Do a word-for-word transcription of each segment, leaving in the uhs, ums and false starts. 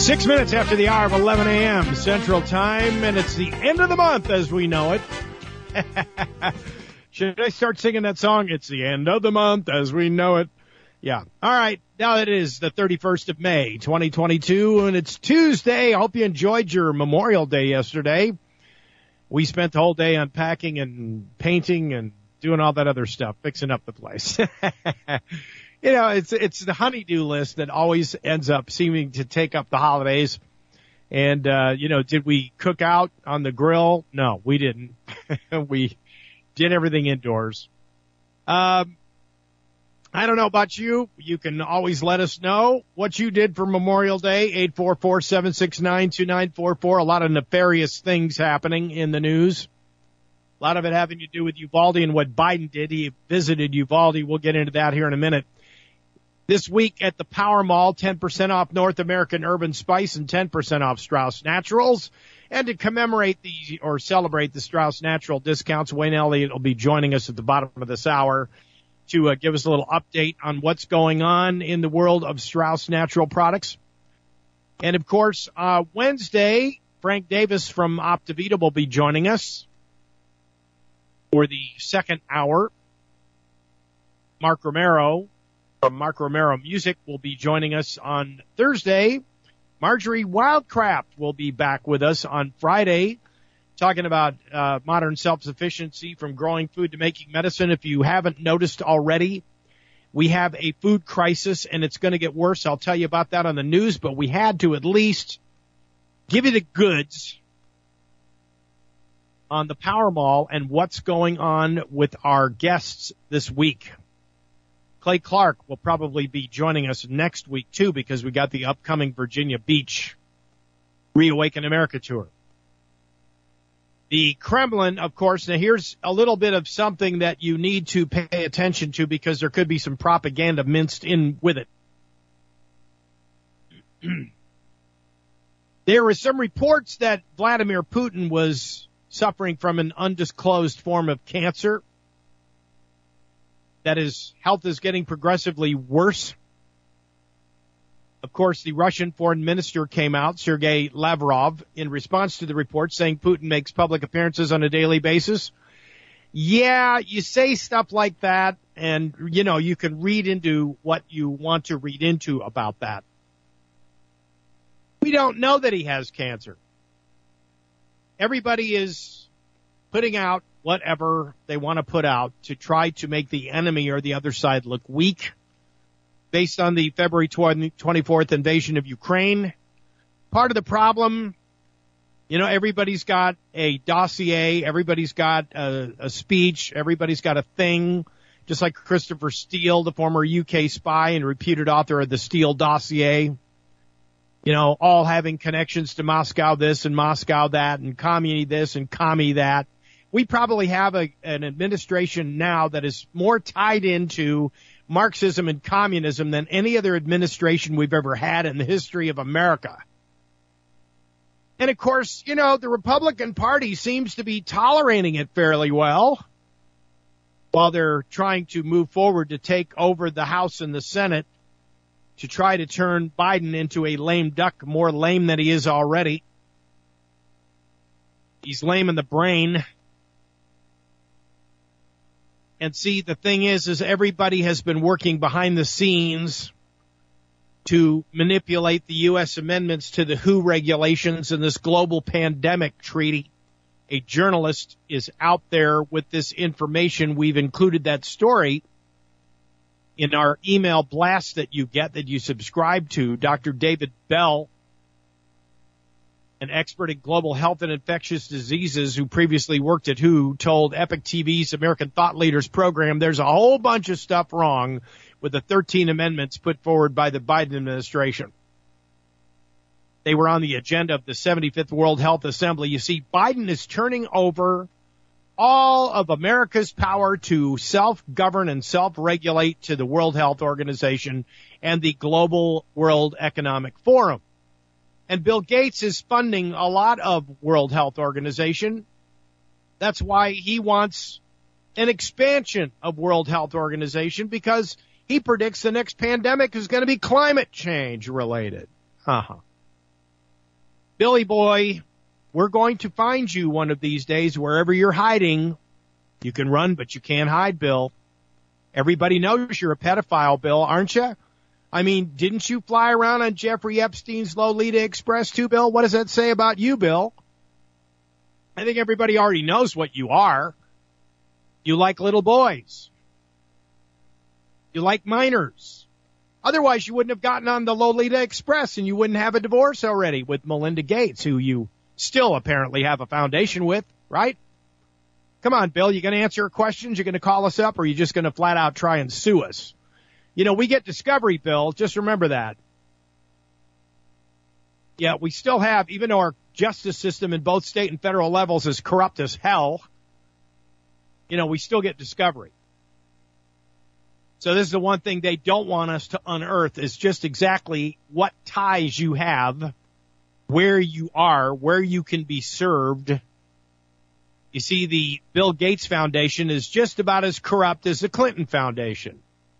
Six minutes after the hour of eleven a.m. Central Time, and it's the end of the month as we know it. Should I start singing that song? It's the end of the month as we know it. Yeah. All right. Now it is the thirty-first of May, twenty twenty-two, and it's Tuesday. I hope you enjoyed your Memorial Day yesterday. We spent the whole day unpacking and painting and doing all that other stuff, fixing up the place. You know, it's it's the honey-do list that always ends up seeming to take up the holidays. And, uh, you know, did we cook out on the grill? No, we didn't. We did everything indoors. Um, I don't know about you. You can always let us know what you did for Memorial Day, eight four four, seven six nine, two nine four four. A lot of nefarious things happening in the news. A lot of it having to do with Uvalde and what Biden did. He visited Uvalde. We'll get into that here in a minute. This week at the Power Mall, ten percent off North American Urban Spice and ten percent off Strauss Naturals. And to commemorate the or celebrate the Strauss Natural discounts, Wayne Elliott will be joining us at the bottom of this hour to uh, give us a little update on what's going on in the world of Strauss Natural products. And, of course, uh, Wednesday, Frank Davis from Optavita will be joining us for the second hour. Mark Romero from Mark Romero Music will be joining us on Thursday. Marjorie Wildcraft will be back with us on Friday, talking about uh, modern self-sufficiency from growing food to making medicine. If you haven't noticed already, we have a food crisis, and it's going to get worse. I'll tell you about that on the news, but we had to at least give you the goods on the Power Mall and what's going on with our guests this week. Clay Clark will probably be joining us next week, too, because we got the upcoming Virginia Beach Reawaken America tour. The Kremlin, of course, now here's a little bit of something that you need to pay attention to because there could be some propaganda minced in with it. There were some reports that Vladimir Putin was suffering from an undisclosed form of cancer, that his health is getting progressively worse. Of course, the Russian foreign minister came out, Sergei Lavrov, in response to the report saying Putin makes public appearances on a daily basis. Yeah, you say stuff like that, and, you know, you can read into what you want to read into about that. We don't know that he has cancer. Everybody is putting out whatever they want to put out to try to make the enemy or the other side look weak based on the February twenty-fourth invasion of Ukraine. Part of the problem, you know, everybody's got a dossier, everybody's got a, a speech, everybody's got a thing, just like Christopher Steele, the former U K spy and reputed author of the Steele dossier, you know, all having connections to Moscow this and Moscow that and commie this and commie that. We probably have a, an administration now that is more tied into Marxism and communism than any other administration we've ever had in the history of America. And, of course, you know, the Republican Party seems to be tolerating it fairly well while they're trying to move forward to take over the House and the Senate to try to turn Biden into a lame duck, more lame than he is already. He's lame in the brain. And see, the thing is, is everybody has been working behind the scenes to manipulate the U S amendments to the W H O regulations and this global pandemic treaty. A journalist is out there with this information. We've included that story in our email blast that you get, that you subscribe to. Doctor David Bell, an expert in global health and infectious diseases who previously worked at W H O, told Epic T V's American Thought Leaders program there's a whole bunch of stuff wrong with the thirteen amendments put forward by the Biden administration. They were on the agenda of the seventy-fifth World Health Assembly. You see, Biden is turning over all of America's power to self-govern and self-regulate to the World Health Organization and the Global World Economic Forum. And Bill Gates is funding a lot of World Health Organization. That's why he wants an expansion of World Health Organization, because he predicts the next pandemic is going to be climate change related. Uh-huh. Billy Boy, we're going to find you one of these days wherever you're hiding. You can run, but you can't hide, Bill. Everybody knows you're a pedophile, Bill, aren't you? I mean, didn't you fly around on Jeffrey Epstein's Lolita Express too, Bill? What does that say about you, Bill? I think everybody already knows what you are. You like little boys. You like minors. Otherwise, you wouldn't have gotten on the Lolita Express and you wouldn't have a divorce already with Melinda Gates, who you still apparently have a foundation with, right? Come on, Bill, you going to answer our questions? You going to call us up, or are you just going to flat out try and sue us? You know, we get discovery, Bill. Just remember that. Yeah, we still have, even though our justice system in both state and federal levels is corrupt as hell, you know, we still get discovery. So this is the one thing they don't want us to unearth, is just exactly what ties you have, where you are, where you can be served. You see, the Bill Gates Foundation is just about as corrupt as the Clinton Foundation,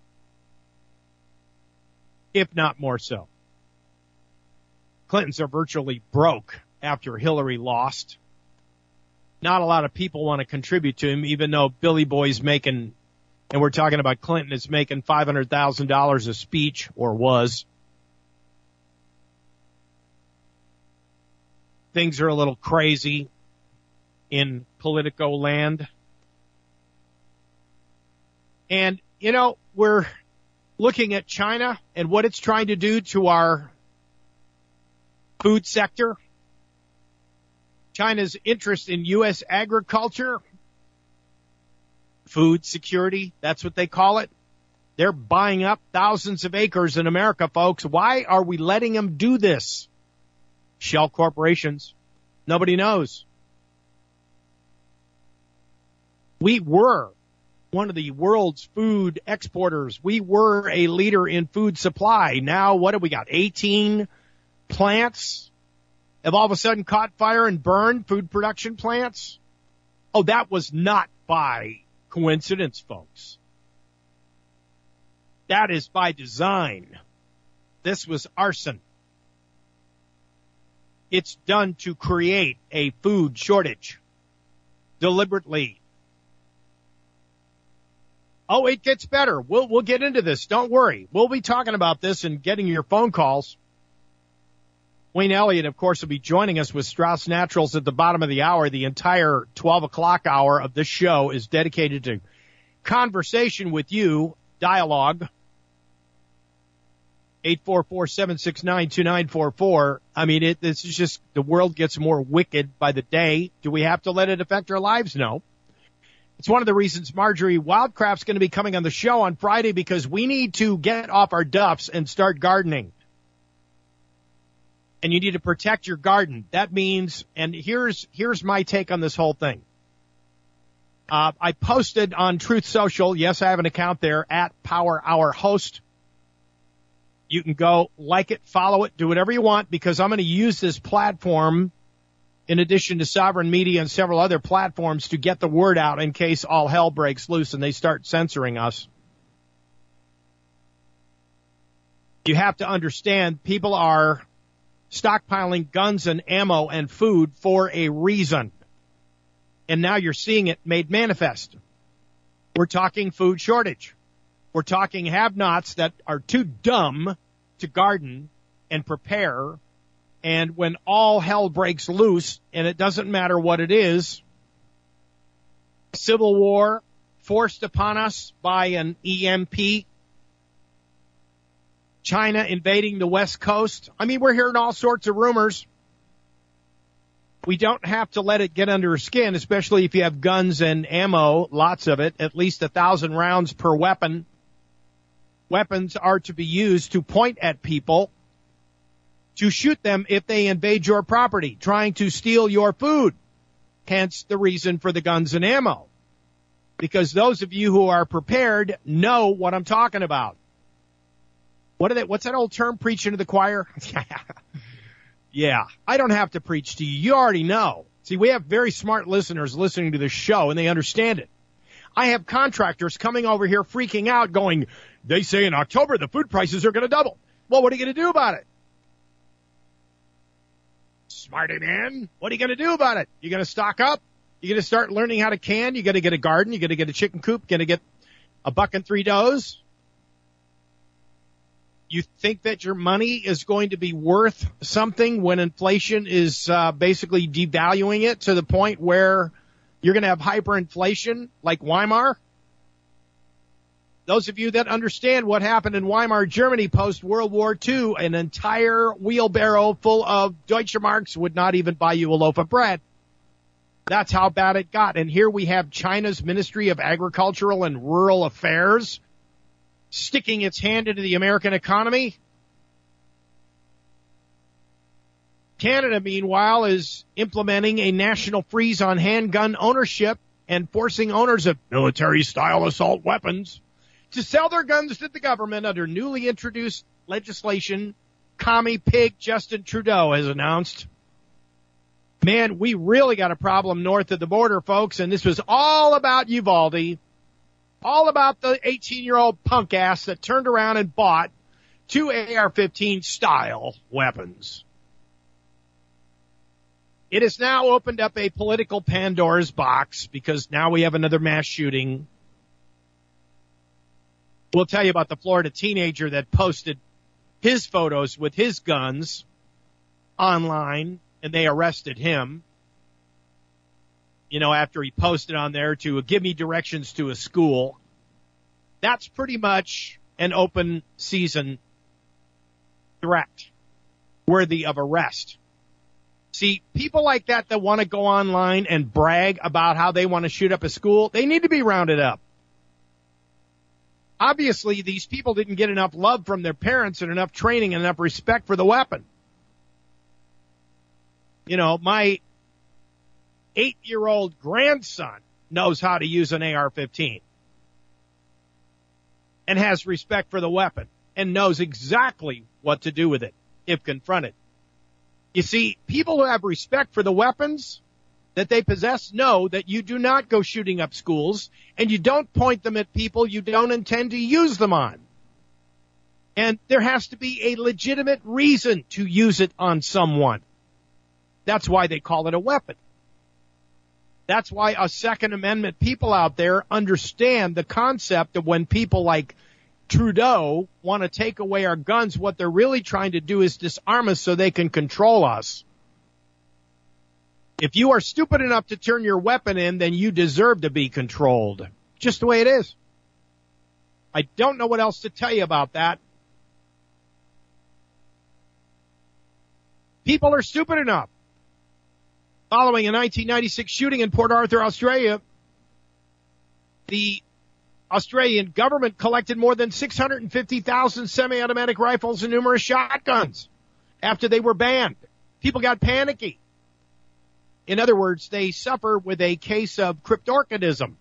if not more so. Clintons are virtually broke after Hillary lost. Not a lot of people want to contribute to him, even though Billy Boy's making, and we're talking about Clinton, is making five hundred thousand dollars a speech, or was. Things are a little crazy in Politico land. And, you know, we're looking at China and what it's trying to do to our food sector. China's interest in U S agriculture, food security, that's what they call it. They're buying up thousands of acres in America, folks. Why are we letting them do this? Shell corporations. Nobody knows. We were one of the world's food exporters. We were a leader in food supply. Now, what have we got? eighteen plants have all of a sudden caught fire and burned, food production plants. Oh, that was not by coincidence, folks. That is by design. This was arson. It's done to create a food shortage deliberately. Oh, it gets better. We'll, we'll get into this. Don't worry. We'll be talking about this and getting your phone calls. Wayne Elliott, of course, will be joining us with Strauss Naturals at the bottom of the hour. The entire twelve o'clock hour of this show is dedicated to conversation with you, dialogue. eight four four, seven six nine, two nine four four. I mean, it, this is just, the world gets more wicked by the day. Do we have to let it affect our lives? No. It's one of the reasons Marjorie Wildcraft's going to be coming on the show on Friday, because we need to get off our duffs and start gardening. And you need to protect your garden. That means, and here's, here's my take on this whole thing. Uh, I posted on Truth Social. Yes, I have an account there at Power Hour Host. You can go like it, follow it, do whatever you want, because I'm going to use this platform in addition to Sovereign Media and several other platforms to get the word out in case all hell breaks loose and they start censoring us. You have to understand, people are stockpiling guns and ammo and food for a reason. And now you're seeing it made manifest. We're talking food shortage. We're talking have-nots that are too dumb to garden and prepare. And when all hell breaks loose, and it doesn't matter what it is, civil war forced upon us by an E M P, China invading the West Coast. I mean, we're hearing all sorts of rumors. We don't have to let it get under our skin, especially if you have guns and ammo, lots of it, at least a thousand rounds per weapon. Weapons are to be used to point at people, to shoot them if they invade your property, trying to steal your food. Hence the reason for the guns and ammo. Because those of you who are prepared know what I'm talking about. What are they, what's that old term, preaching to the choir? Yeah, I don't have to preach to you. You already know. See, we have very smart listeners listening to this show, and they understand it. I have contractors coming over here freaking out going, they say in October the food prices are going to double. Well, what are you going to do about it? smarty man. What are you going to do about it? You going to stock up? You going to start learning how to can? You got to get a garden? You got to get a chicken coop? Going to get a buck and three does? You think that your money is going to be worth something when inflation is uh, basically devaluing it to the point where you're going to have hyperinflation like Weimar? Those of you that understand what happened in Weimar, Germany post-World War Two, an entire wheelbarrow full of Deutsche Marks would not even buy you a loaf of bread. That's how bad it got. And here we have China's Ministry of Agricultural and Rural Affairs sticking its hand into the American economy. Canada, meanwhile, is implementing a national freeze on handgun ownership and forcing owners of military-style assault weapons to sell their guns to the government under newly introduced legislation, commie pig Justin Trudeau has announced. Man, we really got a problem north of the border, folks, and this was all about Uvalde, all about the eighteen-year-old punk ass that turned around and bought two A R fifteen style weapons. It has now opened up a political Pandora's box because now we have another mass shooting. We'll tell you about the Florida teenager that posted his photos with his guns online, and they arrested him, you know, after he posted on there to give me directions to a school. That's pretty much an open season threat worthy of arrest. See, people like that that want to go online and brag about how they want to shoot up a school, they need to be rounded up. Obviously, these people didn't get enough love from their parents and enough training and enough respect for the weapon. You know, my eight-year-old grandson knows how to use an A R fifteen and has respect for the weapon and knows exactly what to do with it if confronted. You see, people who have respect for the weapons that they possess know that you do not go shooting up schools and you don't point them at people you don't intend to use them on. And there has to be a legitimate reason to use it on someone. That's why they call it a weapon. That's why us Second Amendment people out there understand the concept of when people like Trudeau want to take away our guns, what they're really trying to do is disarm us so they can control us. If you are stupid enough to turn your weapon in, then you deserve to be controlled. Just the way it is. I don't know what else to tell you about that. People are stupid enough. Following a nineteen ninety-six shooting in Port Arthur, Australia, the Australian government collected more than six hundred fifty thousand semi-automatic rifles and numerous shotguns after they were banned. People got panicky. In other words, they suffer with a case of cryptorchidism.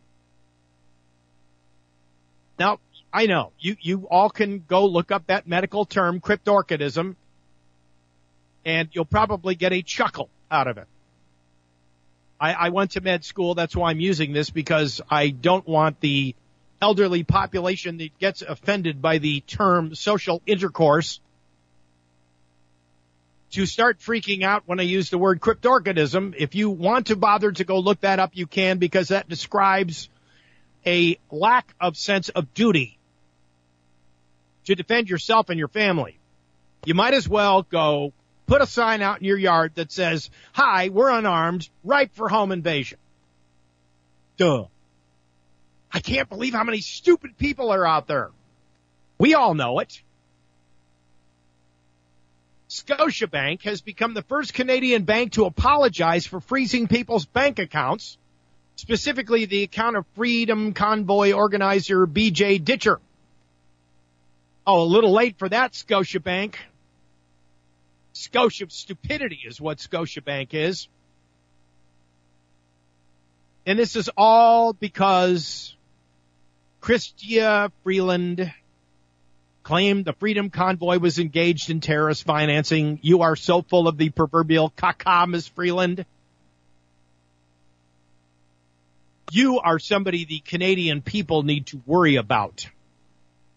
Now, I know, you, you all can go look up that medical term, cryptorchidism, and you'll probably get a chuckle out of it. I, I went to med school, that's why I'm using this, because I don't want the elderly population that gets offended by the term social intercourse to start freaking out when I use the word cryptorchidism. If you want to bother to go look that up, you can, because that describes a lack of sense of duty to defend yourself and your family. You might as well go put a sign out in your yard that says, "Hi, we're unarmed, ripe for home invasion." Duh. I can't believe how many stupid people are out there. We all know it. Scotiabank has become the first Canadian bank to apologize for freezing people's bank accounts, specifically the account of Freedom Convoy organizer B J Ditcher. Oh, a little late for that, Scotiabank. Scotia stupidity is what Scotiabank is. And this is all because Chrystia Freeland claimed the Freedom Convoy was engaged in terrorist financing. You are so full of the proverbial caca, Miz Freeland. You are somebody the Canadian people need to worry about.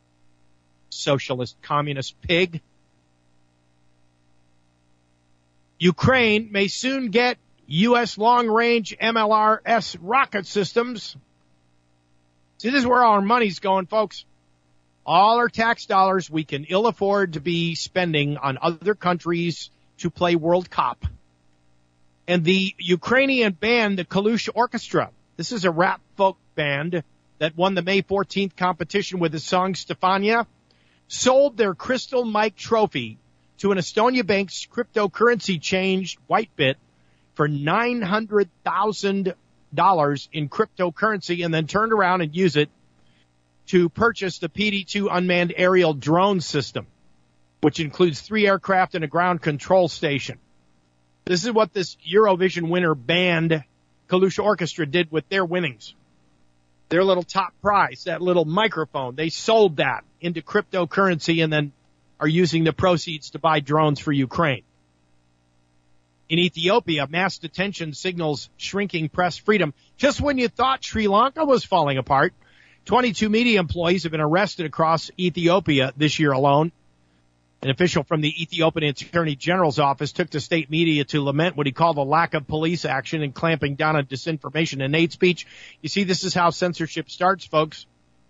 Socialist, communist pig. Ukraine may soon get U S long-range M L R S rocket systems. See, this is where our money's going, folks. All our tax dollars we can ill afford to be spending on other countries to play World Cup. And the Ukrainian band, the Kalush Orchestra, this is a rap folk band that won the May fourteenth competition with the song Stefania, sold their Crystal Mike trophy to an Estonia Bank's cryptocurrency change Whitebit for nine hundred thousand dollars in cryptocurrency and then turned around and used it to purchase the P D two unmanned aerial drone system, which includes three aircraft and a ground control station. This is what this Eurovision winner band, Kalush Orchestra, did with their winnings. Their little top prize, that little microphone, they sold that into cryptocurrency and then are using the proceeds to buy drones for Ukraine. In Ethiopia, mass detention signals shrinking press freedom. Just when you thought Sri Lanka was falling apart, twenty-two media employees have been arrested across Ethiopia this year alone. An official from the Ethiopian Attorney General's office took to state media to lament what he called a lack of police action and clamping down on disinformation and hate speech. You see, this is how censorship starts, folks.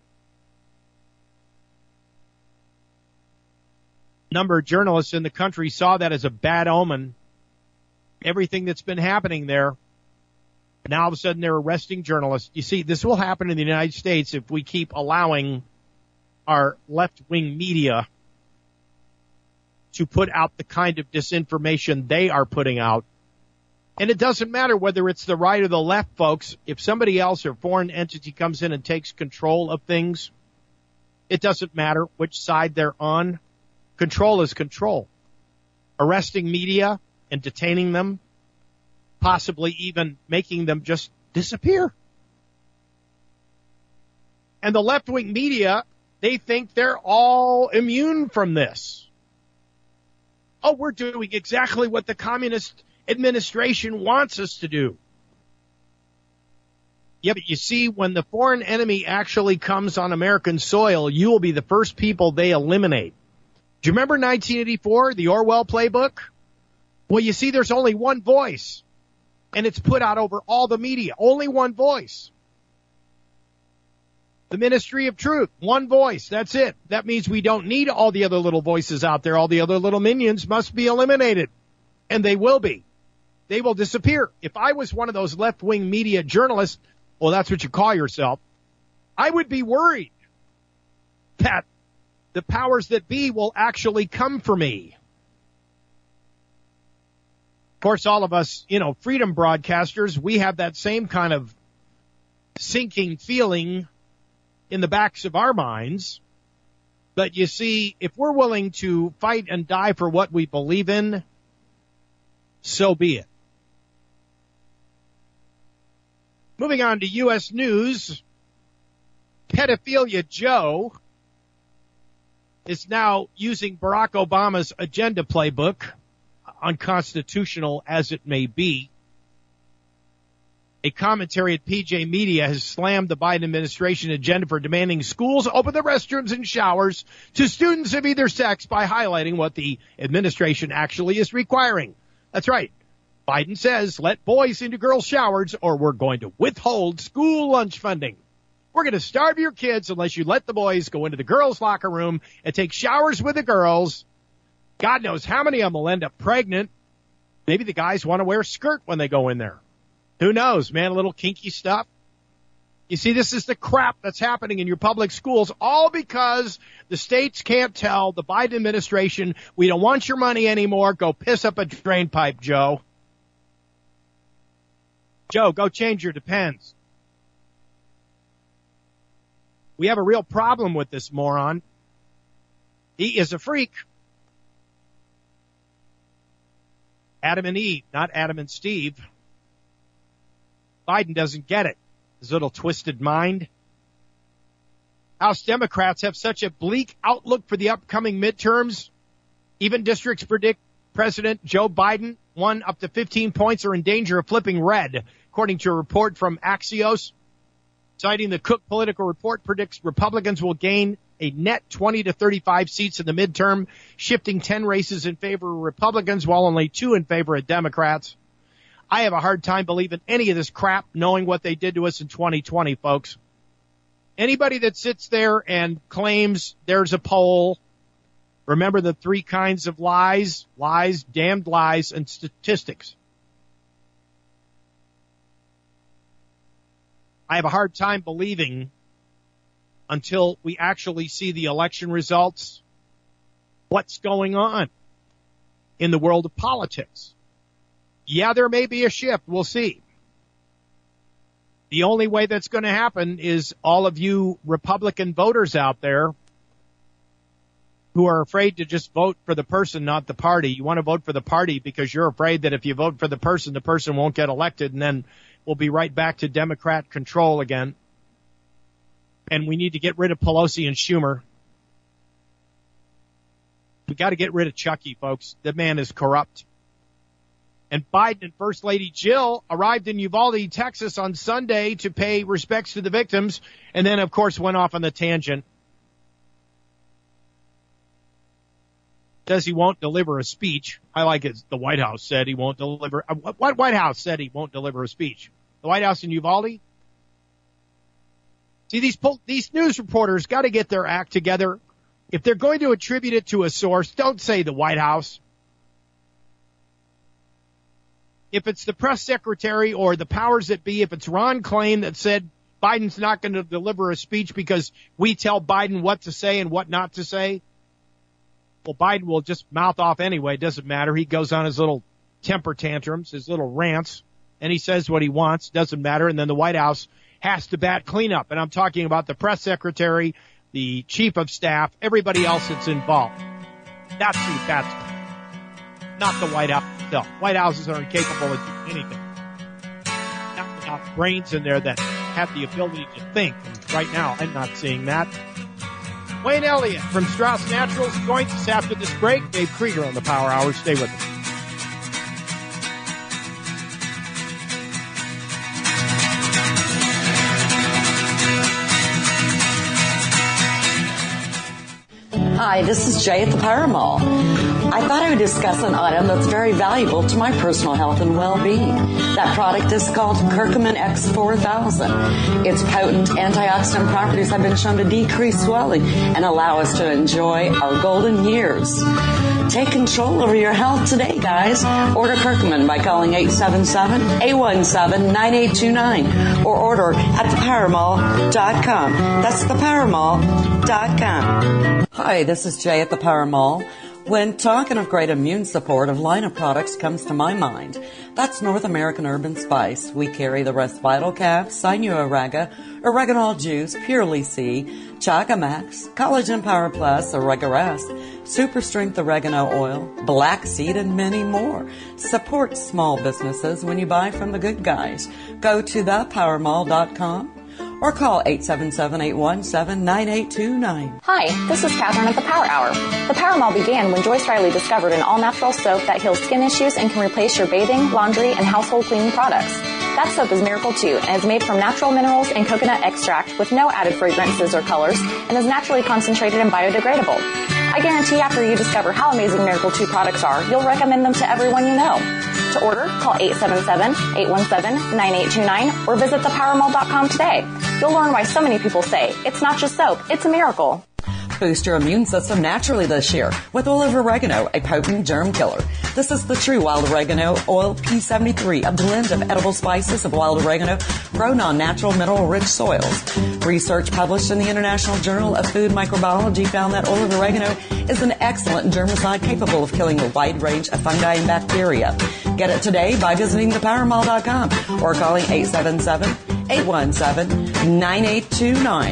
A number of journalists in the country saw that as a bad omen. Everything that's been happening there. Now all of a sudden they're arresting journalists. You see, this will happen in the United States if we keep allowing our left-wing media to put out the kind of disinformation they are putting out. And it doesn't matter whether it's the right or the left, folks. If somebody else or foreign entity comes in and takes control of things, it doesn't matter which side they're on. Control is control. Arresting media and detaining them, possibly even making them just disappear. And the left-wing media, they think they're all immune from this. Oh, we're doing exactly what the communist administration wants us to do. Yeah, but you see, when the foreign enemy actually comes on American soil, you will be the first people they eliminate. Do you remember nineteen eighty-four, the Orwell playbook? Well, you see, there's only one voice, and it's put out over all the media. Only one voice. The Ministry of Truth, one voice. That's it. That means we don't need all the other little voices out there. All the other little minions must be eliminated, and they will be. They will disappear. If I was one of those left-wing media journalists, well, that's what you call yourself, I would be worried that the powers that be will actually come for me. Of course, all of us, you know, freedom broadcasters, we have that same kind of sinking feeling in the backs of our minds. But you see, if we're willing to fight and die for what we believe in, so be it. Moving on to U S news, Pedophilia Joe is now using Barack Obama's agenda playbook, unconstitutional as it may be. A commentary at P J Media has slammed the Biden administration agenda for demanding schools open the restrooms and showers to students of either sex by highlighting what the administration actually is requiring. That's right. Biden says, let boys into girls' showers or we're going to withhold school lunch funding. We're going to starve your kids unless you let the boys go into the girls' locker room and take showers with the girls. God knows how many of them will end up pregnant. Maybe the guys want to wear a skirt when they go in there. Who knows, man, a little kinky stuff. You see, this is the crap that's happening in your public schools, all because the states can't tell the Biden administration, we don't want your money anymore. Go piss up a drain pipe, Joe. Joe, go change your Depends. We have a real problem with this moron. He is a freak. Adam and Eve, not Adam and Steve. Biden doesn't get it. His little twisted mind. House Democrats have such a bleak outlook for the upcoming midterms. Even districts predict President Joe Biden won up to fifteen points are in danger of flipping red, according to a report from Axios. Citing the Cook Political Report predicts Republicans will gain a net twenty to thirty-five seats in the midterm, shifting ten races in favor of Republicans while only two in favor of Democrats. I have a hard time believing any of this crap, knowing what they did to us in twenty twenty, folks. Anybody that sits there and claims there's a poll, remember the three kinds of lies, lies, damned lies, and statistics. I have a hard time believing until we actually see the election results what's going on in the world of politics. Yeah, there may be a shift. We'll see. The only way that's going to happen is all of you Republican voters out there who are afraid to just vote for the person, not the party. You want to vote for the party because you're afraid that if you vote for the person, the person won't get elected, and then we'll be right back to Democrat control again. And we need to get rid of Pelosi and Schumer. We got to get rid of Chucky, folks. The man is corrupt. And Biden and First Lady Jill arrived in Uvalde, Texas on Sunday to pay respects to the victims, and then, of course, went off on the tangent. Says he won't deliver a speech. I like it. The White House said he won't deliver. What White House said he won't deliver a speech? The White House in Uvalde? See, these these news reporters got to get their act together. If they're going to attribute it to a source, don't say the White House. If it's the press secretary or the powers that be, if it's Ron Klain that said Biden's not going to deliver a speech because we tell Biden what to say and what not to say, well, Biden will just mouth off anyway. It doesn't matter. He goes on his little temper tantrums, his little rants, and he says what he wants. Doesn't matter. And then the White House has to bat cleanup. And I'm talking about the press secretary, the chief of staff, everybody else that's involved. That's who that's not the White House itself. White Houses are incapable of doing anything. Not enough brains in there that have the ability to think. And right now, I'm not seeing that. Wayne Elliott from Strauss Naturals joins us after this break. Dave Krieger on the Power Hour. Stay with us. Hi, this is Jay at the Power Mall. I thought I would discuss an item that's very valuable to my personal health and well-being. That product is called Curcumin X four thousand. Its potent antioxidant properties have been shown to decrease swelling and allow us to enjoy our golden years. Take control over your health today, guys. Order Curcumin by calling eight seven seven, eight one seven, nine eight two nine or order at the power mall dot com. That's the power mall dot com. Hi, this is Jay at the Power Mall. When talking of great immune support, a line of products comes to my mind. That's North American Urban Spice. We carry the Rest Vital Cap, Sinuoraga, Oreganol Juice, Purely C, Chaga Max, Collagen Power Plus, Oregarest, Super Strength Oregano Oil, Black Seed, and many more. Support small businesses when you buy from the good guys. Go to the power mall dot com. or call eight seven seven, eight one seven, nine eight two nine. Hi, this is Catherine at the Power Hour. The Power Mall began when Joyce Riley discovered an all-natural soap that heals skin issues and can replace your bathing, laundry, and household cleaning products. That soap is Miracle two and is made from natural minerals and coconut extract with no added fragrances or colors and is naturally concentrated and biodegradable. I guarantee after you discover how amazing Miracle two products are, you'll recommend them to everyone you know. To order, call eight seven seven, eight one seven, nine eight two nine or visit the power mall dot com today. You'll learn why so many people say it's not just soap, it's a miracle. Boost your immune system naturally this year with oil of oregano, a potent germ killer. This is the true wild oregano oil P seventy-three, a blend of edible spices of wild oregano grown on natural mineral-rich soils. Research published in the International Journal of Food Microbiology found that oil of oregano is an excellent germicide capable of killing a wide range of fungi and bacteria. Get it today by visiting the power mall dot com or calling eight seven seven, eight one seven, nine eight two nine.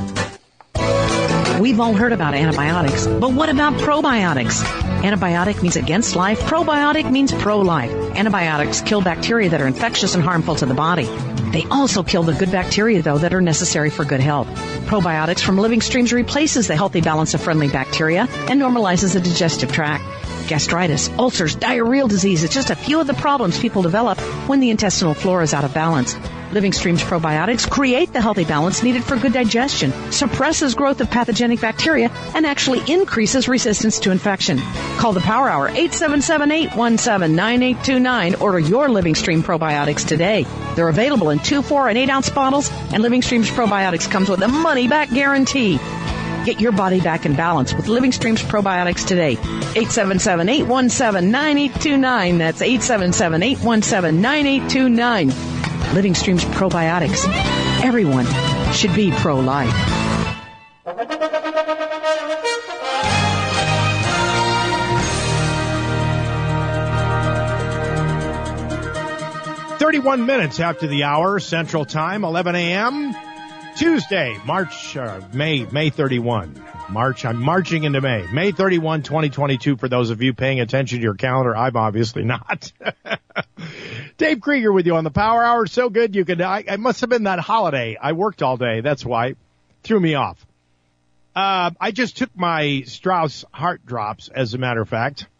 We've all heard about antibiotics, but what about probiotics? Antibiotic means against life. Probiotic means pro-life. Antibiotics kill bacteria that are infectious and harmful to the body. They also kill the good bacteria, though, that are necessary for good health. Probiotics from living streams replaces the healthy balance of friendly bacteria and normalizes the digestive tract. Gastritis, ulcers, diarrheal disease, it's just a few of the problems people develop when the intestinal flora is out of balance. Living Stream's probiotics create the healthy balance needed for good digestion, suppresses growth of pathogenic bacteria, and actually increases resistance to infection. Call the Power Hour, eight seven seven, eight one seven, nine eight two nine. Order your Living Stream probiotics today. They're available in two, four, and eight ounce bottles, and Living Stream's probiotics comes with a money-back guarantee. Get your body back in balance with Living Stream's probiotics today. eight seven seven, eight one seven, nine eight two nine. That's eight seven seven, eight one seven, nine eight two nine. Living Stream's probiotics. Everyone should be pro-life. thirty-one minutes after the hour, Central Time, eleven a.m., Tuesday, March, uh, May, May thirty-first. March, I'm marching into May. May thirty-first, twenty twenty-two, for those of you paying attention to your calendar. I'm obviously not. Dave Krieger with you on the Power Hour. So good you could, I, it must have been that holiday. I worked all day. That's why. Threw me off. Uh, I just took my Strauss Heart Drops, as a matter of fact.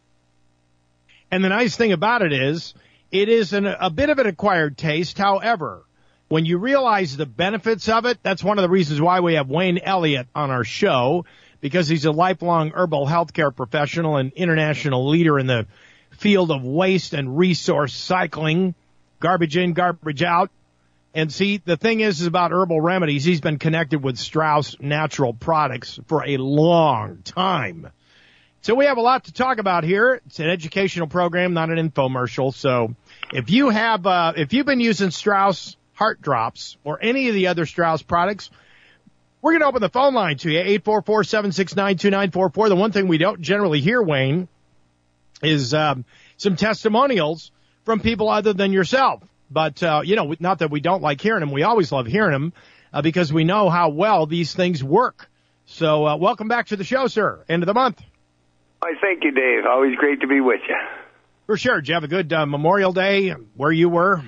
And the nice thing about it is, it is an, a bit of an acquired taste. However, when you realize the benefits of it, that's one of the reasons why we have Wayne Elliott on our show, because he's a lifelong herbal healthcare professional and international leader in the field of waste and resource cycling, garbage in, garbage out. And see, the thing is, is about herbal remedies, he's been connected with Strauss Natural Products for a long time. So we have a lot to talk about here. It's an educational program, not an infomercial. So if you have, uh, if you've been using Strauss Heart Drops or any of the other Strauss products, we're going to open the phone line to you, eight four four, seven six nine, two nine four four. The one thing we don't generally hear, Wayne, is um, some testimonials from people other than yourself. But, uh, you know, not that we don't like hearing them. We always love hearing them uh, because we know how well these things work. So uh, welcome back to the show, sir. End of the month. I thank you, Dave. Always great to be with you. For sure. Did you have a good uh, Memorial Day where you were?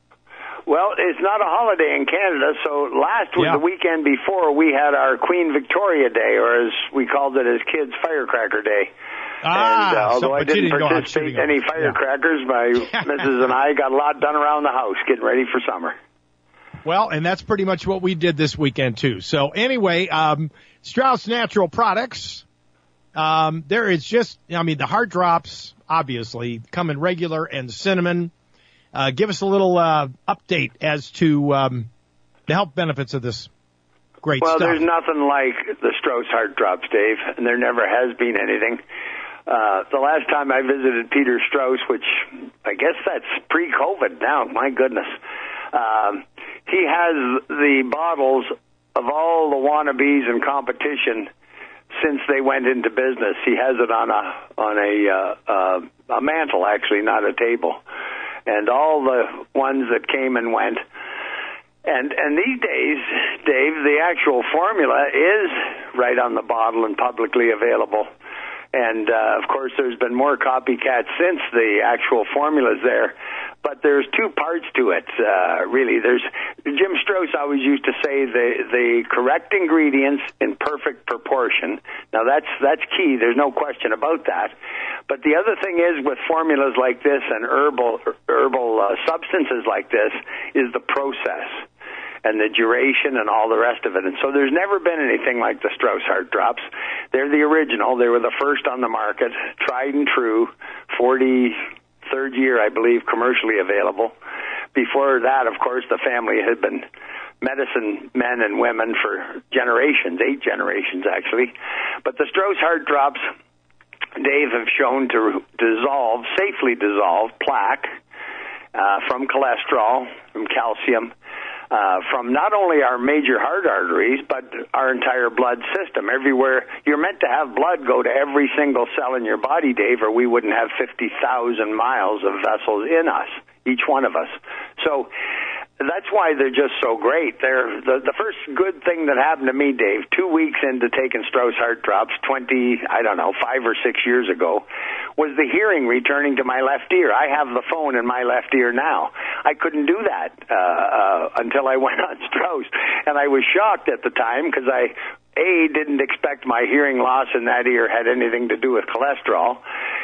Well, it's not a holiday in Canada, so last was yeah. the weekend before we had our Queen Victoria Day, or as we called it as kids, Firecracker Day. Ah, and uh, although so, I didn't, didn't participate in any firecrackers, yeah. my missus and I got a lot done around the house getting ready for summer. Well, and that's pretty much what we did this weekend, too. So anyway, um, Strauss Natural Products, um, there is just, I mean, the Heart Drops, obviously, come in regular and cinnamon. Uh, give us a little uh, update as to um, the health benefits of this great well, stuff. Well, there's nothing like the Strauss Heart Drops, Dave, and there never has been anything. Uh, the last time I visited Peter Strauss, which I guess that's pre-COVID now, my goodness, um, he has the bottles of all the wannabes and competition since they went into business. He has it on a on a uh, uh, a mantle, actually, not a table. And all the ones that came and went. And and these days, Dave, the actual formula is right on the bottle and publicly available. And, uh, of course, there's been more copycats since the actual formula's there. But there's two parts to it, uh, really. There's Jim Strauss always used to say the the correct ingredients in perfect proportion. Now, that's that's key. There's no question about that. But the other thing is with formulas like this and herbal herbal uh, substances like this is the process and the duration and all the rest of it. And so there's never been anything like the Strauss Heart Drops. They're the original. They were the first on the market, tried and true, forty-third year, I believe, commercially available. Before that, of course, the family had been medicine men and women for generations, eight generations actually. But the Strauss Heart Drops, Dave, have shown to dissolve, safely dissolve plaque uh, from cholesterol, from calcium, uh, from not only our major heart arteries, but our entire blood system. Everywhere, you're meant to have blood go to every single cell in your body, Dave, or we wouldn't have fifty thousand miles of vessels in us, each one of us. So that's why they're just so great. They're the, the first good thing that happened to me, Dave, two weeks into taking Strauss Heart Drops, twenty, I don't know, five or six years ago, was the hearing returning to my left ear. I have the phone in my left ear now. I couldn't do that uh, uh, until I went on Strauss, and I was shocked at the time because I, A, didn't expect my hearing loss in that ear had anything to do with cholesterol,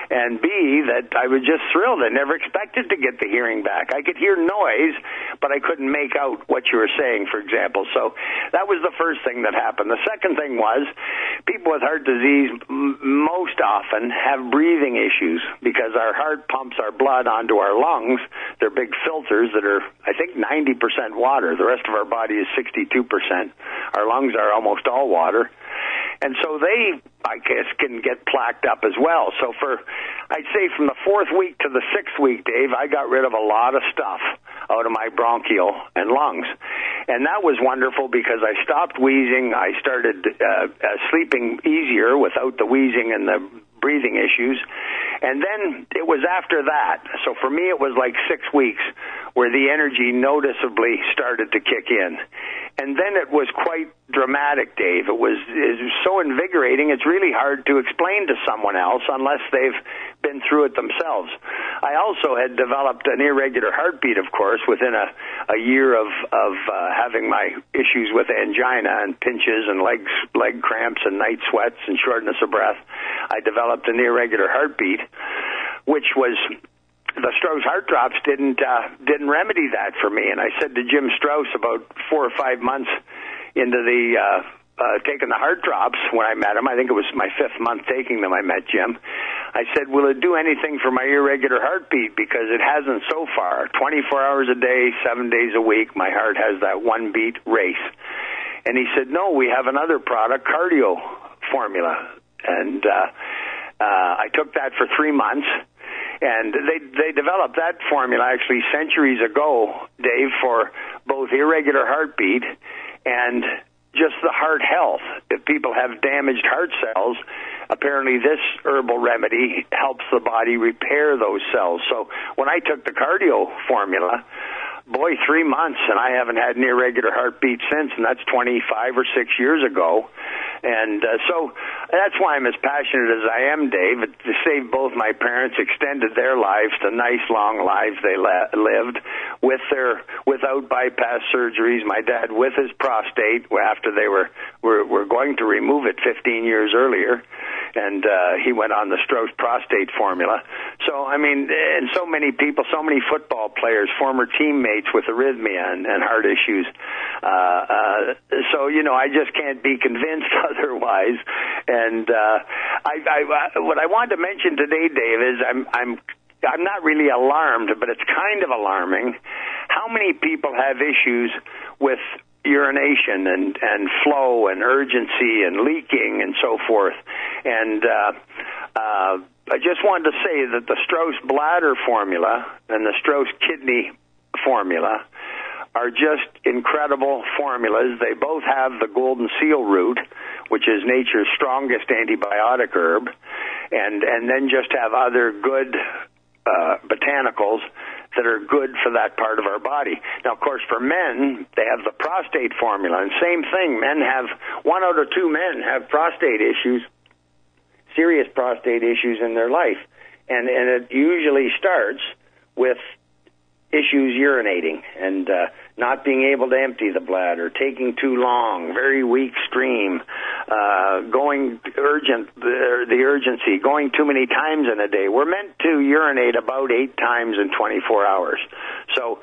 and B, that I was just thrilled. I never expected to get the hearing back. I could hear noise, but I couldn't make out what you were saying, for example. So that was the first thing that happened. The second thing was people with heart disease m- most often have breathing issues because our heart pumps our blood onto our lungs. They're big filters that are, I think, ninety percent water. The rest of our body is sixty-two percent. Our lungs are almost all water. And so they, I guess, can get plaqued up as well. So for, I'd say from the fourth week to the sixth week, Dave, I got rid of a lot of stuff out of my bronchial and lungs. And that was wonderful because I stopped wheezing. I started uh, uh, sleeping easier without the wheezing and the breathing issues. And then it was after that. So for me, it was like six weeks where the energy noticeably started to kick in. And then it was quite dramatic, Dave. It was, it was so invigorating, it's really hard to explain to someone else unless they've been through it themselves. I also had developed an irregular heartbeat, of course, within a, a year of, of uh, having my issues with angina and pinches and legs, leg cramps and night sweats and shortness of breath. I developed an irregular heartbeat, which was... the Strauss heart drops didn't uh, didn't remedy that for me. And I said to Jim Strauss about four or five months into the uh, uh, taking the heart drops when I met him, I think it was my fifth month taking them, I met Jim. I said, will it do anything for my irregular heartbeat? Because it hasn't so far. twenty-four hours a day, seven days a week, my heart has that one beat race. And he said, no, we have another product, Cardio Formula. And uh, uh, I took that for three months. And they they developed that formula actually centuries ago, Dave, for both irregular heartbeat and just the heart health. If people have damaged heart cells, apparently this herbal remedy helps the body repair those cells. So when I took the cardio formula, boy, three months, and I haven't had an irregular heartbeat since, and that's twenty-five or six years ago. And uh, so that's why I'm as passionate as I am, Dave. To save both my parents, extended their lives to nice, long lives they la- lived with their without bypass surgeries. My dad with his prostate after they were were, were going to remove it fifteen years earlier, and uh, he went on the Strauss prostate formula. So, I mean, and so many people, so many football players, former teammates with arrhythmia and, and heart issues. Uh, uh, so, you know, I just can't be convinced otherwise. And uh, I, I, what I want to mention today, Dave, is I'm, I'm, I'm not really alarmed, but it's kind of alarming how many people have issues with urination and, and flow and urgency and leaking and so forth. And uh, uh, I just wanted to say that the Strauss bladder formula and the Strauss kidney formula are just incredible formulas. They both have the golden seal root, which is nature's strongest antibiotic herb, and, and then just have other good uh, botanicals that are good for that part of our body. Now, of course, for men, they have the prostate formula, and same thing. Men have, one out of two men have prostate issues, serious prostate issues in their life, and, and it usually starts with issues urinating and uh, not being able to empty the bladder, taking too long, very weak stream, uh, going urgent, the, the urgency, going too many times in a day. We're meant to urinate about eight times in twenty-four hours. So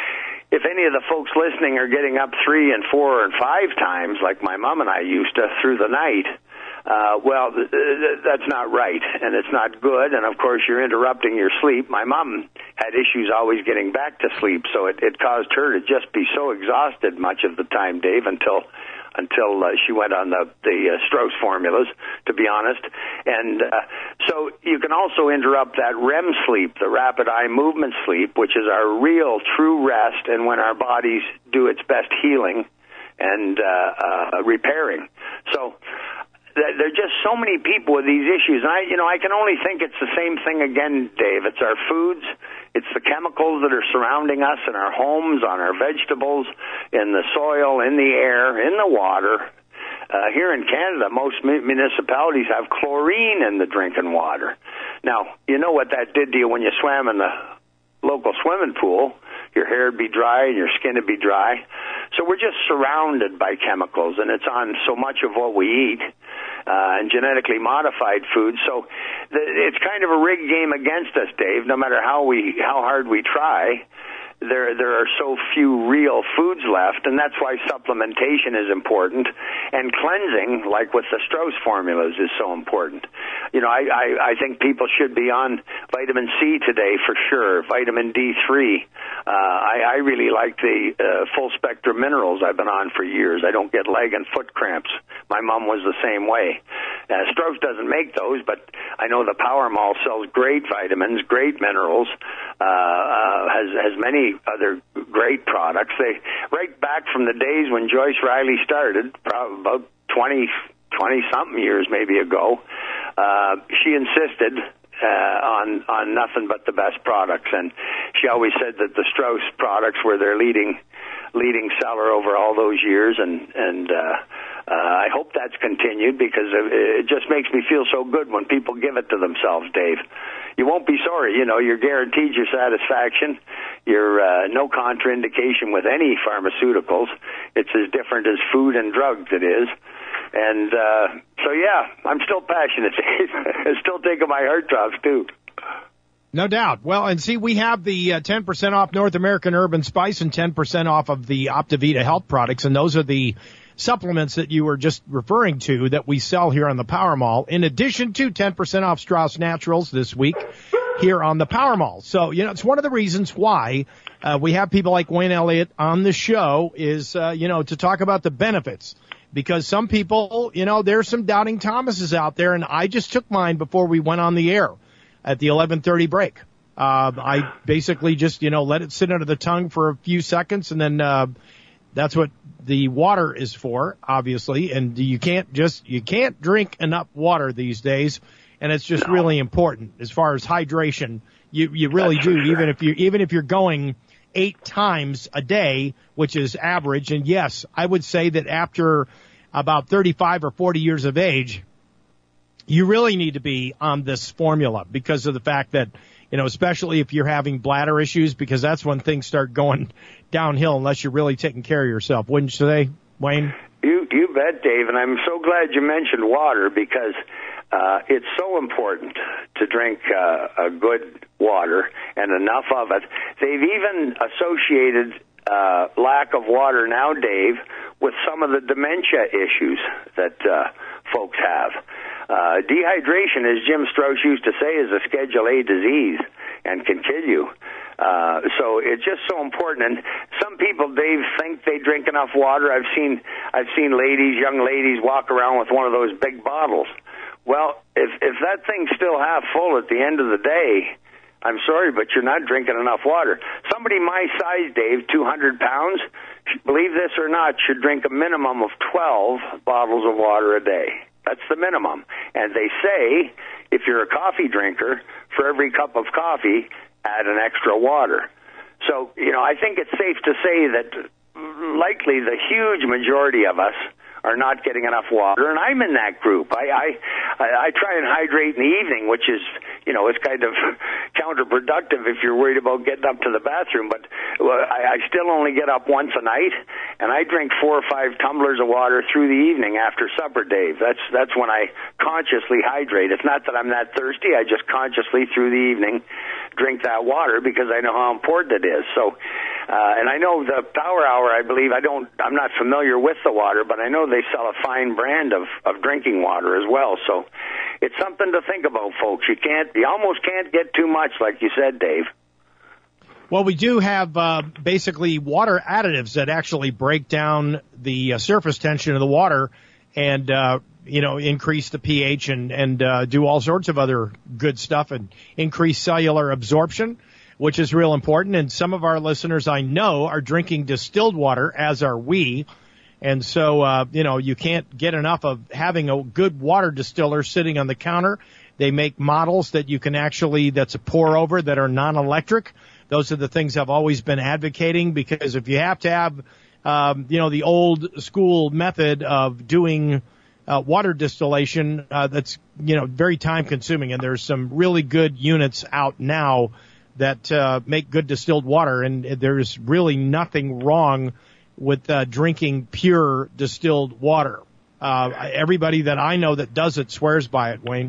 if any of the folks listening are getting up three and four and five times, like my mom and I used to through the night, Uh, well, th- th- that's not right, and it's not good, and of course you're interrupting your sleep. My mom had issues always getting back to sleep, so it, it caused her to just be so exhausted much of the time, Dave, until until uh, she went on the, the uh, Strauss formulas, to be honest. And uh, so you can also interrupt that R E M sleep, the rapid eye movement sleep, which is our real, true rest, and when our bodies do its best healing and uh, uh, repairing. So there are just so many people with these issues. And I, you know, I can only think it's the same thing again, Dave. It's our foods. It's the chemicals that are surrounding us in our homes, on our vegetables, in the soil, in the air, in the water. Uh, here in Canada, most municipalities have chlorine in the drinking water. Now, you know what that did to you when you swam in the local swimming pool. Your hair would be dry and your skin would be dry. So we're just surrounded by chemicals, and it's on so much of what we eat. uh, and genetically modified foods. So the, it's kind of a rigged game against us, Dave. No matter how we how hard we try, there there are so few real foods left, and that's why supplementation is important, and cleansing, like with the Strauss formulas, is so important. You know, I, I, I think people should be on vitamin C today for sure, vitamin D three. Uh, I, I really like the uh, full spectrum minerals I've been on for years. I don't get leg and foot cramps. My mom was the same way. Uh, Strauss doesn't make those, but I know the Power Mall sells great vitamins, great minerals, uh, uh, has has many other great products. They right back from the days when Joyce Riley started, probably about twenty, twenty something years maybe ago. Uh, she insisted uh, on on nothing but the best products, and she always said that the Strauss products were their leading leading seller over all those years, and and. Uh, Uh, I hope that's continued, because it just makes me feel so good when people give it to themselves, Dave. You won't be sorry. You know, you're guaranteed your satisfaction. You're uh, no contraindication with any pharmaceuticals. It's as different as food and drugs it is. And uh, so, yeah, I'm still passionate, Dave. It's still taking my heart drops, too. No doubt. Well, and see, we have the uh, ten percent off North American Herb and Spice and ten percent off of the Optivita health products, and those are the supplements that you were just referring to that we sell here on the Power Mall, in addition to ten percent off Strauss Naturals this week here on the Power Mall. So, you know, it's one of the reasons why uh, we have people like Wayne Elliott on the show is, uh, you know, to talk about the benefits. Because some people, you know, there's some doubting Thomases out there, and I just took mine before we went on the air at the eleven thirty break. Uh, I basically just, you know, let it sit under the tongue for a few seconds, and then uh, that's what the water is for, obviously. And you can't just, you can't drink enough water these days, and it's just no. really important as far as hydration. You you really do, sure. even if you even if you're going eight times a day, which is average. And yes, I would say that after about thirty-five or forty years of age, you really need to be on this formula because of the fact that, you know, especially if you're having bladder issues, because that's when things start going downhill unless you're really taking care of yourself. Wouldn't you say, Wayne? You you bet, Dave, and I'm so glad you mentioned water, because uh, it's so important to drink uh, a good water and enough of it. They've even associated uh, lack of water now, Dave, with some of the dementia issues that uh, folks have. Uh, dehydration, as Jim Strauss used to say, is a Schedule A disease and can kill you. Uh, so it's just so important. And some people, Dave, think they drink enough water. I've seen, I've seen ladies, young ladies, walk around with one of those big bottles. Well, if if that thing's still half full at the end of the day, I'm sorry, but you're not drinking enough water. Somebody my size, Dave, two hundred pounds, believe this or not, should drink a minimum of twelve bottles of water a day. That's the minimum. And they say, if you're a coffee drinker, for every cup of coffee, add an extra water. So, you know, I think it's safe to say that likely the huge majority of us are not getting enough water, and I'm in that group. I, I I try and hydrate in the evening, which is, you know, it's kind of counterproductive if you're worried about getting up to the bathroom, but I, I still only get up once a night, and I drink four or five tumblers of water through the evening after supper, Dave. That's that's when I consciously hydrate. It's not that I'm that thirsty. I just consciously through the evening drink that water because I know how important it is. So, uh, and I know the Power Hour, I believe, I don't, I'm not familiar with the water, but I know they sell a fine brand of, of drinking water as well. So it's something to think about, folks. You can't, you almost can't get too much, like you said, Dave. Well, we do have uh, basically water additives that actually break down the uh, surface tension of the water and, uh, you know, increase the pH and, and uh, do all sorts of other good stuff and increase cellular absorption, which is real important. And some of our listeners I know are drinking distilled water, as are we. And so, uh, you know, you can't get enough of having a good water distiller sitting on the counter. They make models that you can actually, that's a pour over, that are non-electric. Those are the things I've always been advocating, because if you have to have, um, you know, the old school method of doing uh, water distillation, uh, that's, you know, very time consuming. And there's some really good units out now that uh, make good distilled water. And there's really nothing wrong with uh, drinking pure distilled water. uh, everybody that I know that does it swears by it, Wayne.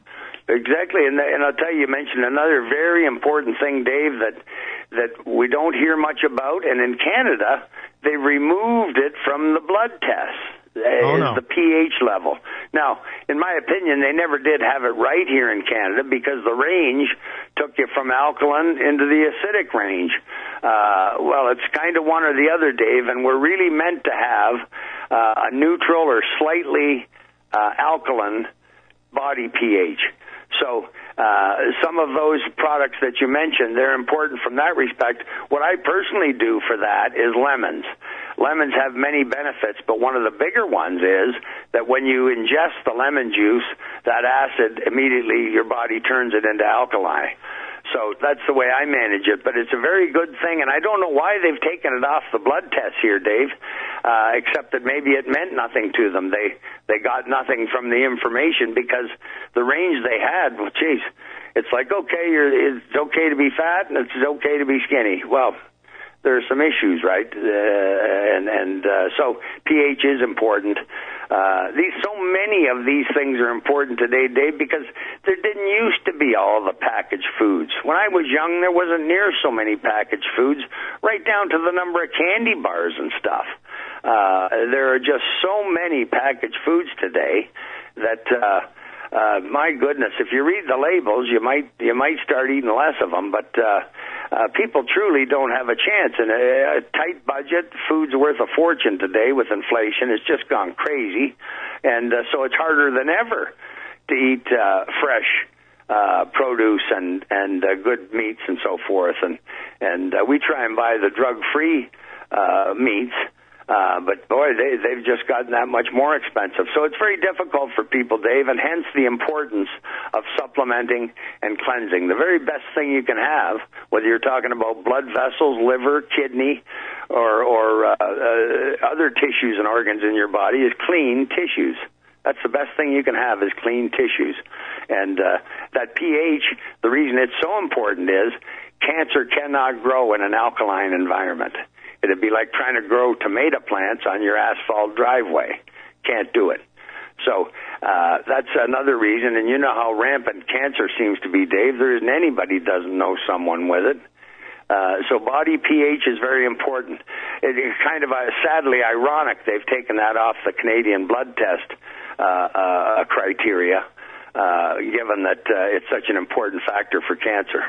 Exactly, and, and I'll tell you, you mentioned another very important thing, Dave, that that we don't hear much about, and in Canada, they removed it from the blood test. Oh, is no. the pH level. Now, in my opinion, they never did have it right here in Canada because the range took you from alkaline into the acidic range. Uh, well, it's kind of one or the other, Dave, and we're really meant to have uh, a neutral or slightly uh, alkaline body pH. So uh, some of those products that you mentioned, they're important from that respect. What I personally do for that is lemons. Lemons have many benefits, but one of the bigger ones is that when you ingest the lemon juice, that acid, immediately your body turns it into alkali. So that's the way I manage it, but it's a very good thing, and I don't know why they've taken it off the blood test here, Dave, uh, except that maybe it meant nothing to them. They they got nothing from the information because the range they had, well, geez, it's like, okay, you're, it's okay to be fat and it's okay to be skinny. Well, there are some issues, right? Uh, and and uh, so pH is important. Uh, these so many of these things are important today, Dave, because there didn't used to be all the packaged foods. When I was young, there wasn't near so many packaged foods, right down to the number of candy bars and stuff. Uh, there are just so many packaged foods today that. Uh, Uh, my goodness, if you read the labels, you might you might start eating less of them. But uh, uh, people truly don't have a chance. And a, a tight budget, food's worth a fortune today with inflation. It's just gone crazy, and uh, so it's harder than ever to eat uh, fresh uh, produce and and uh, good meats and so forth. And and uh, we try and buy the drug-free uh, meats. Uh, but, boy, they, they've just gotten that much more expensive. So it's very difficult for people, Dave, and hence the importance of supplementing and cleansing. The very best thing you can have, whether you're talking about blood vessels, liver, kidney, or, or uh, uh, other tissues and organs in your body, is clean tissues. That's the best thing you can have is clean tissues. And uh, that pH, the reason it's so important is cancer cannot grow in an alkaline environment. It'd be like trying to grow tomato plants on your asphalt driveway. Can't do it. So uh, that's another reason, and you know how rampant cancer seems to be, Dave. There isn't anybody who doesn't know someone with it. Uh, so body pH is very important. It is kind of uh, sadly ironic they've taken that off the Canadian blood test uh, uh, criteria, uh, given that uh, it's such an important factor for cancer.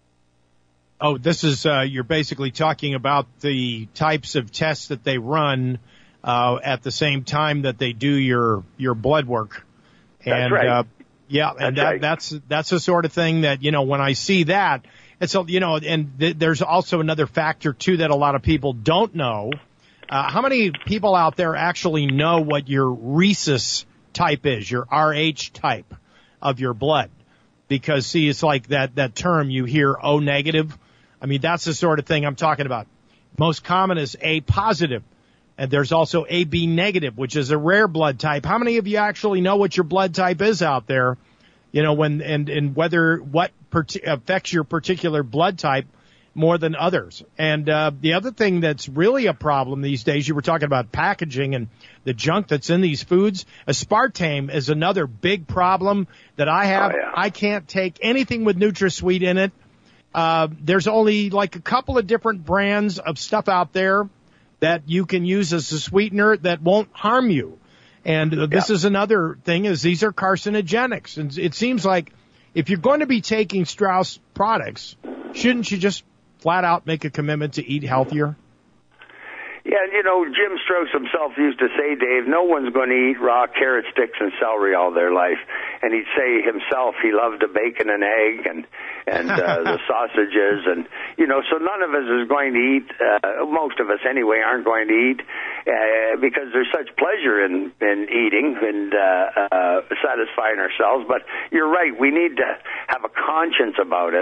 Oh, this is, uh, you're basically talking about the types of tests that they run uh, at the same time that they do your, your blood work. And, that's right. Uh, yeah, and that's that, right. that's, that's the sort of thing that, you know, when I see that, it's, you know, and th- there's also another factor, too, that a lot of people don't know. Uh, how many people out there actually know what your rhesus type is, your R H type of your blood? Because, see, it's like that, that term you hear, O negative. I mean, that's the sort of thing I'm talking about. Most common is A positive. And there's also A B negative, which is a rare blood type. How many of you actually know what your blood type is out there? You know, when, and, and whether, what per- affects your particular blood type more than others. And, uh, the other thing that's really a problem these days, you were talking about packaging and the junk that's in these foods. Aspartame is another big problem that I have. Oh, yeah. I can't take anything with NutraSweet in it. Uh, there's only like a couple of different brands of stuff out there that you can use as a sweetener that won't harm you. And uh, this yeah. is another thing is these are carcinogenics. And it seems like if you're going to be taking Strauss products, shouldn't you just flat out make a commitment to eat healthier? Yeah, you know, Jim Strauss himself used to say, Dave, no one's going to eat raw carrot sticks and celery all their life. And he'd say himself he loved the bacon and egg and and uh, the sausages. And, you know, so none of us is going to eat, uh, most of us anyway, aren't going to eat uh, because there's such pleasure in, in eating and uh, uh, satisfying ourselves. But you're right, we need to have a conscience about it.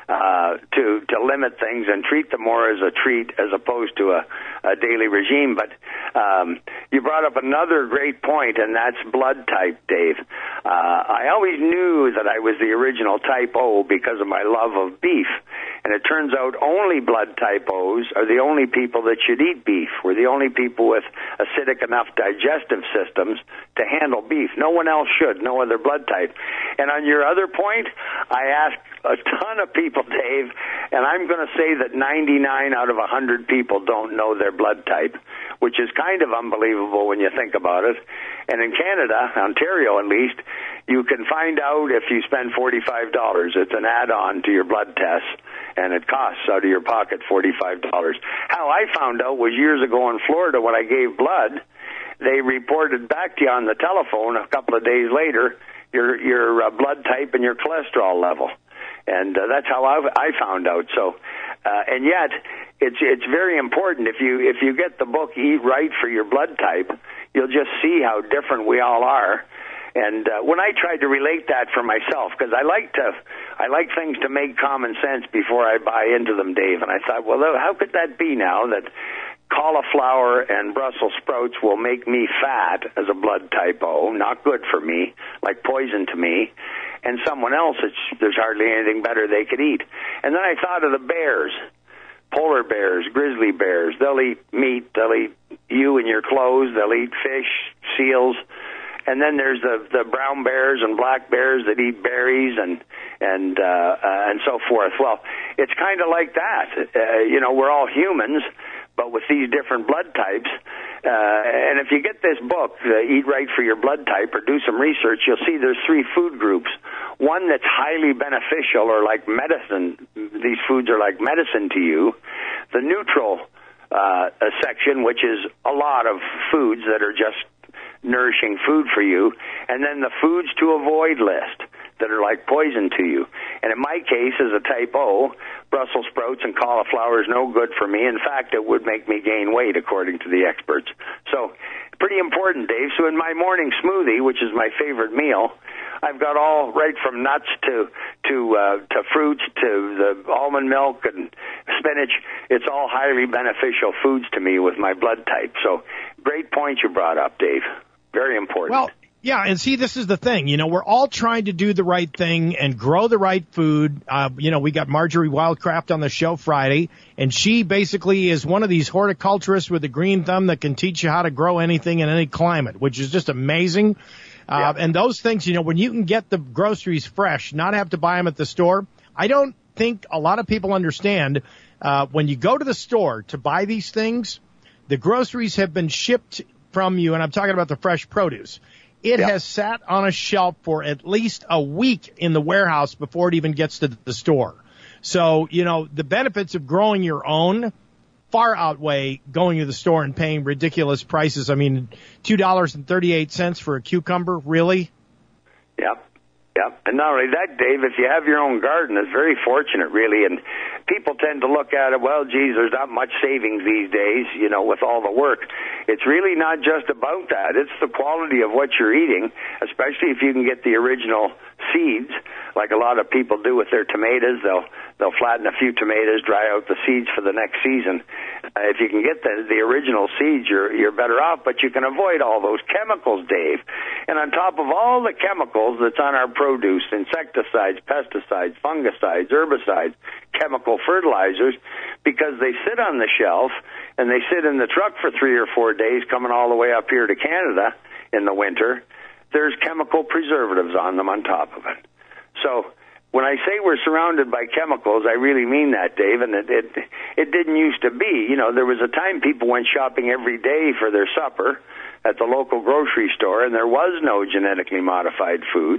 uh, to to limit things and treat them more as a treat as opposed to a, a daily regime. But um, you brought up another great point, and that's blood type, Dave. Uh, I always knew that I was the original type O because of my love of beef. And it turns out only blood type O's are the only people that should eat beef. We're the only people with acidic enough digestive systems to handle beef. No one else should, no other blood type. And on your other point, I asked a ton of people, Dave, and I'm going to say that ninety-nine out of one hundred people don't know their blood type, which is kind of unbelievable when you think about it. And in Canada, Ontario at least, you can find out if you spend forty-five dollars. It's an add-on to your blood test, and it costs out of your pocket forty-five dollars. How I found out was years ago in Florida when I gave blood, they reported back to you on the telephone a couple of days later your your uh, blood type and your cholesterol level. And uh, that's how I, I found out. So, uh, and yet, it's it's very important. If you if you get the book Eat Right for Your Blood Type, you'll just see how different we all are. And uh, when I tried to relate that for myself, because I like to, I like things to make common sense before I buy into them, Dave. And I thought, well, how could that be now that cauliflower and Brussels sprouts will make me fat as a blood type O, not good for me, like poison to me, and someone else, it's, there's hardly anything better they could eat. And then I thought of the bears, polar bears, grizzly bears. They'll eat meat, they'll eat you and your clothes, they'll eat fish, seals. And then there's the, the brown bears and black bears that eat berries and and uh, uh, and so forth. Well, it's kind of like that. Uh, you know, we're all humans, but with these different blood types. Uh, and if you get this book, uh, Eat Right for Your Blood Type, or do some research, you'll see there's three food groups. One that's highly beneficial or like medicine. These foods are like medicine to you. The neutral uh, section, which is a lot of foods that are just nourishing food for you, and then the foods to avoid list that are like poison to you. And in my case, as a type O, Brussels sprouts and cauliflower is no good for me. In fact, it would make me gain weight, according to the experts. So, pretty important, Dave. So in my morning smoothie, which is my favorite meal, I've got all right from nuts to to uh, to fruits to the almond milk and spinach. It's all highly beneficial foods to me with my blood type. So, great point you brought up, Dave. Very important. Well, yeah, and see, this is the thing. You know, we're all trying to do the right thing and grow the right food. Uh, you know, we got Marjorie Wildcraft on the show Friday, and she basically is one of these horticulturists with a green thumb that can teach you how to grow anything in any climate, which is just amazing. Uh, yeah. And those things, you know, when you can get the groceries fresh, not have to buy them at the store, I don't think a lot of people understand uh, when you go to the store to buy these things, the groceries have been shipped from you, and I'm talking about the fresh produce. It yeah. has sat on a shelf for at least a week in the warehouse before it even gets to the store. So, you know, the benefits of growing your own far outweigh going to the store and paying ridiculous prices. I mean, two dollars and thirty-eight cents for a cucumber, really? Yep. Yep. And not only that, Dave, if you have your own garden, it's very fortunate, really. And people tend to look at it, well, geez, there's not much savings these days, you know, with all the work. It's really not just about that. It's the quality of what you're eating, especially if you can get the original seeds, like a lot of people do with their tomatoes. They'll they'll flatten a few tomatoes, dry out the seeds for the next season. Uh, if you can get the, the original seeds, you're you're better off, but you can avoid all those chemicals, Dave. And on top of all the chemicals that's on our produce, insecticides, pesticides, fungicides, herbicides, chemical fertilizers, because they sit on the shelf and they sit in the truck for three or four days coming all the way up here to Canada in the winter, there's chemical preservatives on them on top of it. So when I say we're surrounded by chemicals, I really mean that, Dave, and it, it, it didn't used to be. You know, there was a time people went shopping every day for their supper at the local grocery store, and there was no genetically modified foods.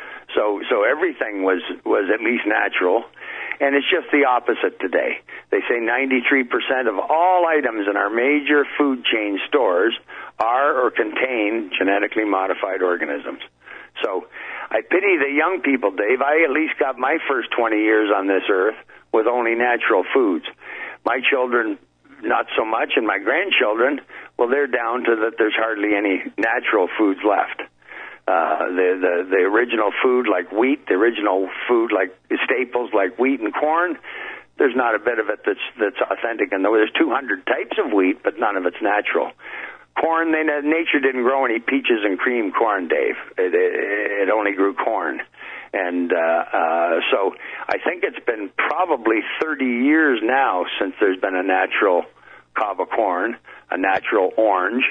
So so everything was, was at least natural. And it's just the opposite today. They say ninety-three percent of all items in our major food chain stores are or contain genetically modified organisms. So I pity the young people, Dave. I at least got my first twenty years on this earth with only natural foods. My children, not so much, and my grandchildren, well, they're down to that there's hardly any natural foods left. Uh, the, the the original food like wheat, the original food like staples like wheat and corn, there's not a bit of it that's that's authentic. And there's two hundred types of wheat, but none of it's natural. Corn, they nature didn't grow any peaches and cream corn, Dave. It, it, it only grew corn. And uh, uh, so I think it's been probably thirty years now since there's been a natural cob of corn, a natural orange.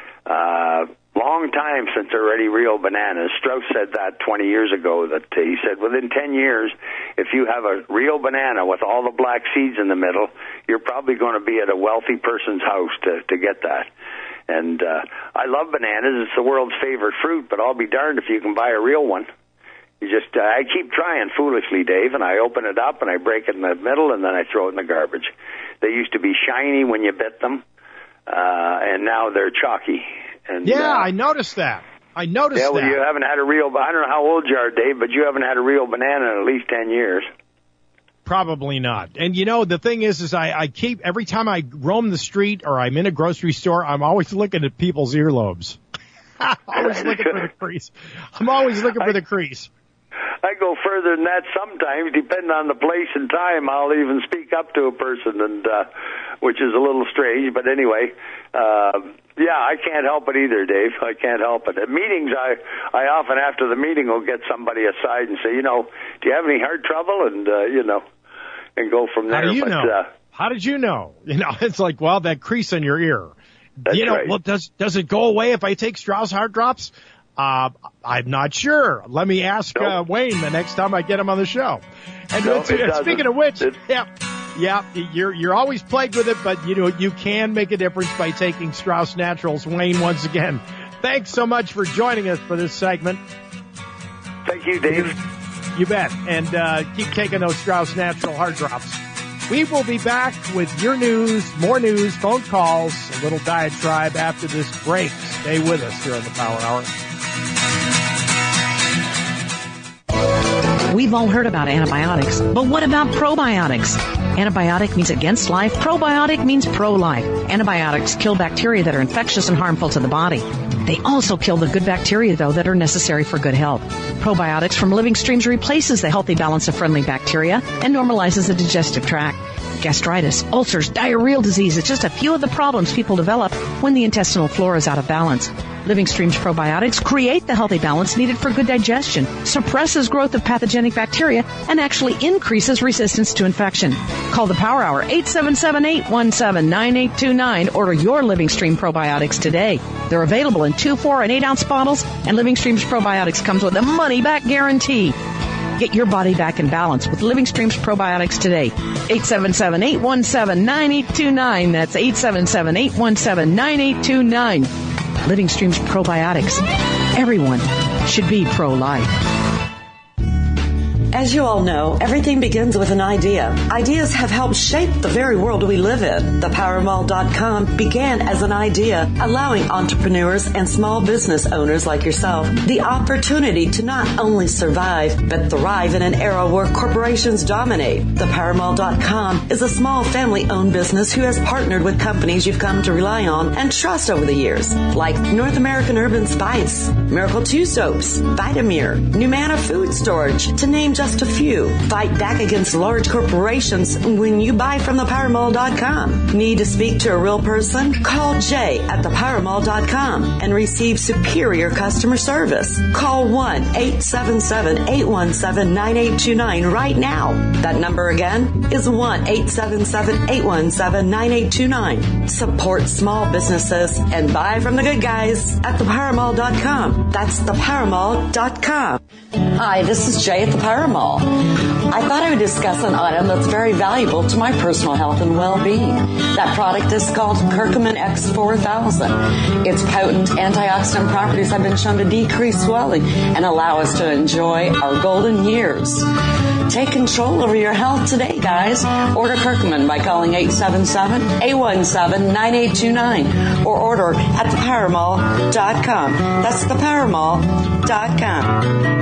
Uh, long time since there are any real bananas. Strauss said that twenty years ago, that uh, he said within ten years, if you have a real banana with all the black seeds in the middle, you're probably going to be at a wealthy person's house to, to get that. And uh, I love bananas. It's the world's favorite fruit, but I'll be darned if you can buy a real one. You just, uh, I keep trying foolishly, Dave, and I open it up and I break it in the middle and then I throw it in the garbage. They used to be shiny when you bit them, uh, and now they're chalky. And, yeah, uh, I noticed that. I noticed yeah, well, that. you haven't had a real, I don't know how old you are, Dave, but you haven't had a real banana in at least ten years. Probably not. And, you know, the thing is, is I, I keep, every time I roam the street or I'm in a grocery store, I'm always looking at people's earlobes. I'm always looking for the crease. I'm always looking for the crease. I go further than that sometimes, depending on the place and time. I'll even speak up to a person, and uh, which is a little strange. But anyway, uh, yeah, I can't help it either, Dave. I can't help it. At meetings, I, I often after the meeting will get somebody aside and say, you know, do you have any heart trouble? And, uh, you know, and go from there. How do you but, know? Uh, How did you know? You know, it's like, well, that crease in your ear. That's you know, right. well, does does it go away if I take Strauss Heart Drops? Uh, I'm not sure. Let me ask Nope. uh, Wayne the next time I get him on the show. And No, it's, it uh, speaking doesn't. of which, It- yeah, yeah, you're you're always plagued with it, but you know you can make a difference by taking Strauss Naturals. Wayne, once again, thanks so much for joining us for this segment. Thank you, Dave. You bet. And uh, keep taking those Strauss Natural Heart Drops. We will be back with your news, more news, phone calls, a little diatribe after this break. Stay with us here on the Power Hour. We've all heard about antibiotics, but what about probiotics? Antibiotic means against life. Probiotic means pro-life. Antibiotics kill bacteria that are infectious and harmful to the body. They also kill the good bacteria, though, that are necessary for good health. Probiotics from Living Streams replaces the healthy balance of friendly bacteria and normalizes the digestive tract. Gastritis, ulcers, diarrheal disease is just a few of the problems people develop when the intestinal flora is out of balance. Living Streams probiotics create the healthy balance needed for good digestion, suppresses growth of pathogenic bacteria, and actually increases resistance to infection. Call the Power Hour, eight seven seven, eight one seven, nine eight two nine. Order your Living Stream probiotics today. They're available in two, four, and eight ounce bottles, and Living Streams probiotics comes with a money-back guarantee. Get your body back in balance with Living Streams probiotics today. eight seven seven, eight one seven, nine eight two nine. That's eight seven seven, eight one seven, nine eight two nine. Living Streams probiotics. Everyone should be pro-life. As you all know, everything begins with an idea. Ideas have helped shape the very world we live in. The power mall dot com began as an idea, allowing entrepreneurs and small business owners like yourself the opportunity to not only survive, but thrive in an era where corporations dominate. The power mall dot com is a small family-owned business who has partnered with companies you've come to rely on and trust over the years, like North American Urban Spice, Miracle two Soaps, Vitamir, Numana Food Storage, to name just a few. Fight back against large corporations when you buy from the power mall dot com. Need to speak to a real person? Call Jay at the power mall dot com and receive superior customer service. Call one eight seven seven, eight one seven, nine eight two nine right now. That number again is one eight seven seven, eight one seven, nine eight two nine. Support small businesses and buy from the good guys at the power mall dot com. That's the power mall dot com. Hi, this is Jay at the Power Mall. I thought I would discuss an item that's very valuable to my personal health and well-being. That product is called Curcumin X four thousand. Its potent antioxidant properties have been shown to decrease swelling and allow us to enjoy our golden years. Take control over your health today, guys. Order Curcumin by calling eight seven seven, eight one seven, nine eight two nine or order at the power mall dot com. That's the power mall dot com.